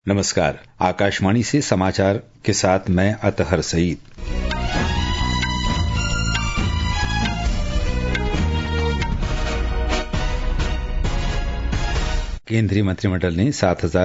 नमस्कार, आकाशवाणी से समाचार के साथ मैं अतहर सईद। केंद्रीय मंत्रिमंडल ने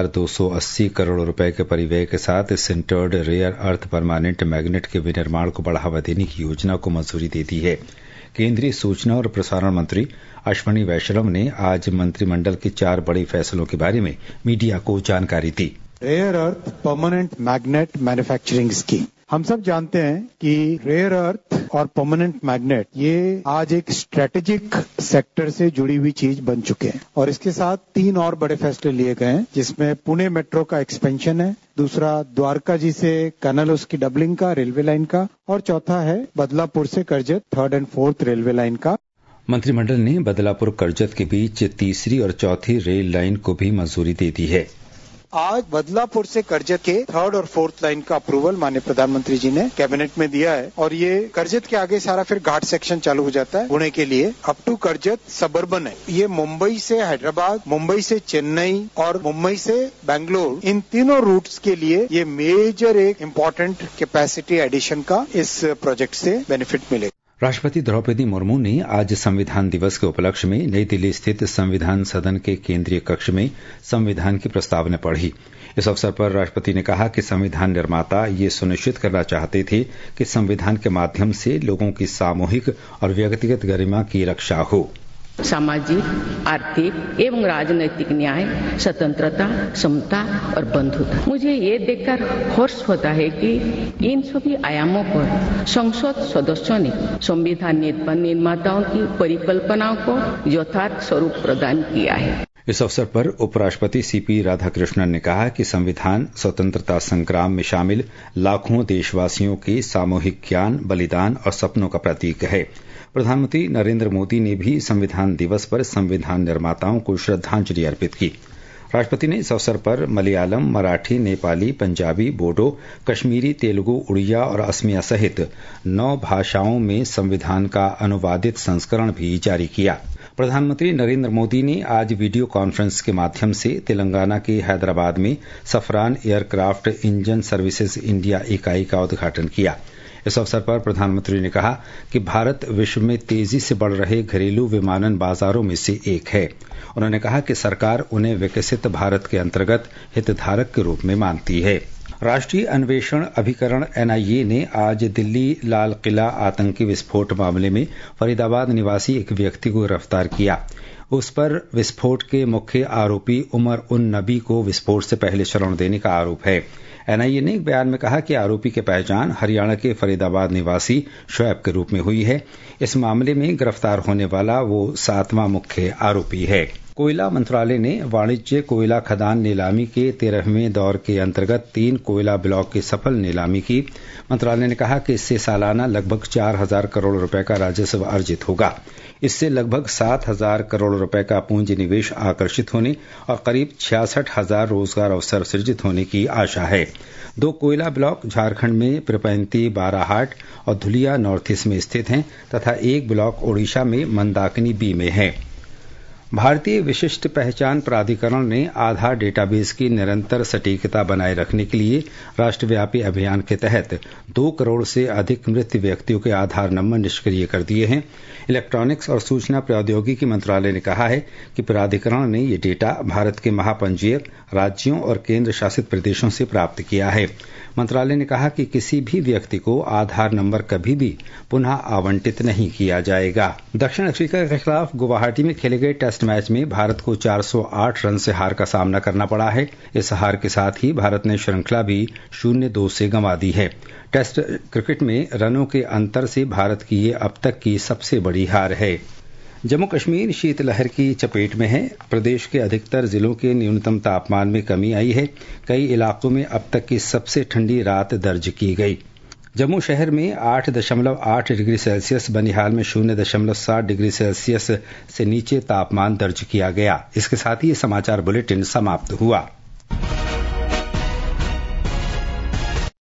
7,280 करोड़ रुपए के परिव्यय के साथ sintered rare earth permanent magnet के विनिर्माण को बढ़ावा देने की योजना को मंजूरी दे दी है। केंद्रीय सूचना और प्रसारण मंत्री अश्विनी वैष्णव ने आज मंत्रिमंडल के 4 बड़े फैसलों के बारे में मीडिया को जानकारी दी। Rare earth permanent magnet manufacturing scheme, हम सब जानते हैं कि रेयर अर्थ और परमानेंट मैग्नेट ये आज एक स्ट्रेटेजिक सेक्टर से जुड़ी हुई चीज बन चुके हैं और इसके साथ 3 और बड़े फैसले लिए गए हैं, जिसमें पुणे मेट्रो का एक्सपेंशन है, दूसरा द्वारका जी से कनल उसकी डबलिंग का रेलवे लाइन का, और चौथा है बदलापुर से Karjat 3rd and 4th railway line का। मंत्रिमंडल ने बदलापुर करजत के बीच तीसरी और चौथी रेल लाइन को भी मंजूरी दे दी है। आज बदलापुर से करजत के 3rd और 4th लाइन का अप्रूवल माननीय प्रधानमंत्री जी ने कैबिनेट में दिया है और ये करजत के आगे सारा फिर घाट सेक्शन चालू हो जाता है पुणे के लिए अप टू करजत सबर्बन है। ये मुंबई से हैदराबाद, मुंबई से चेन्नई और मुंबई से बेंगलोर, इन तीनों रूट्स के लिए ये मेजर एक इम्पोर्टेंट कैपेसिटी एडिशन का इस प्रोजेक्ट से बेनिफिट मिलेगा। राष्ट्रपति द्रौपदी मुर्मू ने आज संविधान दिवस के उपलक्ष्य में नई दिल्ली स्थित संविधान सदन के केंद्रीय कक्ष में संविधान की प्रस्तावना पढ़ी। इस अवसर पर राष्ट्रपति ने कहा कि संविधान निर्माता ये सुनिश्चित करना चाहते थे कि संविधान के माध्यम से लोगों की सामूहिक और व्यक्तिगत गरिमा की रक्षा हो। सामाजिक, आर्थिक एवं राजनैतिक न्याय, स्वतंत्रता, समता और बंधुता। मुझे ये देखकर हर्ष होता है कि इन सभी आयामों पर संसद सदस्यों ने संविधान निर्माताओं की परिकल्पनाओं को यथार्थ स्वरूप प्रदान किया है। इस अवसर पर उपराष्ट्रपति सीपी राधाकृष्णन ने कहा कि संविधान स्वतंत्रता संग्राम में शामिल लाखों देशवासियों के सामूहिक ज्ञान, बलिदान और सपनों का प्रतीक है। प्रधानमंत्री नरेंद्र मोदी ने भी संविधान दिवस पर संविधान निर्माताओं को श्रद्धांजलि अर्पित की। राष्ट्रपति ने इस अवसर पर मलयालम, मराठी, नेपाली, पंजाबी, बोडो, कश्मीरी, तेलुगु, उड़िया और असमिया सहित 9 भाषाओं में संविधान का अनुवादित संस्करण भी जारी किया। प्रधानमंत्री नरेंद्र मोदी ने आज वीडियो कॉन्फ्रेंस के माध्यम से तेलंगाना के हैदराबाद में Safran aircraft engine services India इकाई का उद्घाटन किया। इस अवसर पर प्रधानमंत्री ने कहा कि भारत विश्व में तेजी से बढ़ रहे घरेलू विमानन बाजारों में से एक है। उन्होंने कहा कि सरकार उन्हें विकसित भारत के अंतर्गत हितधारक के रूप में मानती है। राष्ट्रीय अन्वेषण अभिकरण NIA ने आज दिल्ली लाल किला आतंकी विस्फोट मामले में फरीदाबाद निवासी एक व्यक्ति को गिरफ्तार किया। उस पर विस्फोट के मुख्य आरोपी उमर उन नबी को विस्फोट से पहले शरण देने का आरोप है। NIA ने एक बयान में कहा कि आरोपी की पहचान हरियाणा के फरीदाबाद निवासी शोएब के रूप में हुई है। इस मामले में गिरफ्तार होने वाला वो 7वां मुख्य आरोपी है। कोयला मंत्रालय ने वाणिज्य कोयला खदान नीलामी के 13वें दौर के अंतर्गत 3 कोयला ब्लॉक की सफल नीलामी की। मंत्रालय ने कहा कि इससे सालाना लगभग 4,000 करोड़ रुपए का राजस्व अर्जित होगा। इससे लगभग 7,000 करोड़ रुपए का पूंजी निवेश आकर्षित होने और करीब 66,000 रोजगार अवसर सृजित होने की आशा है। 2 कोयला ब्लॉक झारखंड में पिरपैंती, बाराहाट और धुलिया नॉर्थ ईस्ट में स्थित हैं तथा एक ब्लॉक ओडिशा में मंदाकिनी बी में है। भारतीय विशिष्ट पहचान प्राधिकरण ने आधार डेटाबेस की निरंतर सटीकता बनाए रखने के लिए राष्ट्रव्यापी अभियान के तहत 2 करोड़ से अधिक मृत व्यक्तियों के आधार नंबर निष्क्रिय कर दिए हैं। इलेक्ट्रॉनिक्स और सूचना प्रौद्योगिकी मंत्रालय ने कहा है कि प्राधिकरण ने ये डेटा भारत के महापंजीयक राज्यों और केंद्र शासित प्रदेशों से प्राप्त किया है। मंत्रालय ने कहा कि किसी भी व्यक्ति को आधार नंबर कभी भी पुनः आवंटित नहीं किया जाएगा। दक्षिण अफ्रीका के खिलाफ गुवाहाटी में खेले गए टेस्ट मैच में भारत को 408 रन से हार का सामना करना पड़ा है। इस हार के साथ ही भारत ने श्रृंखला भी 0-2 से गंवा दी है। टेस्ट क्रिकेट में रनों के अंतर से भारत की ये अब तक की सबसे बड़ी हार है। जम्मू कश्मीर शीतलहर की चपेट में है। प्रदेश के अधिकतर जिलों के न्यूनतम तापमान में कमी आई है। कई इलाकों में अब तक की सबसे ठंडी रात दर्ज की गई। जम्मू शहर में 8.8 डिग्री सेल्सियस, बनिहाल में 0.7 डिग्री सेल्सियस से नीचे तापमान दर्ज किया गया। इसके साथ ही ये समाचार बुलेटिन समाप्त हुआ।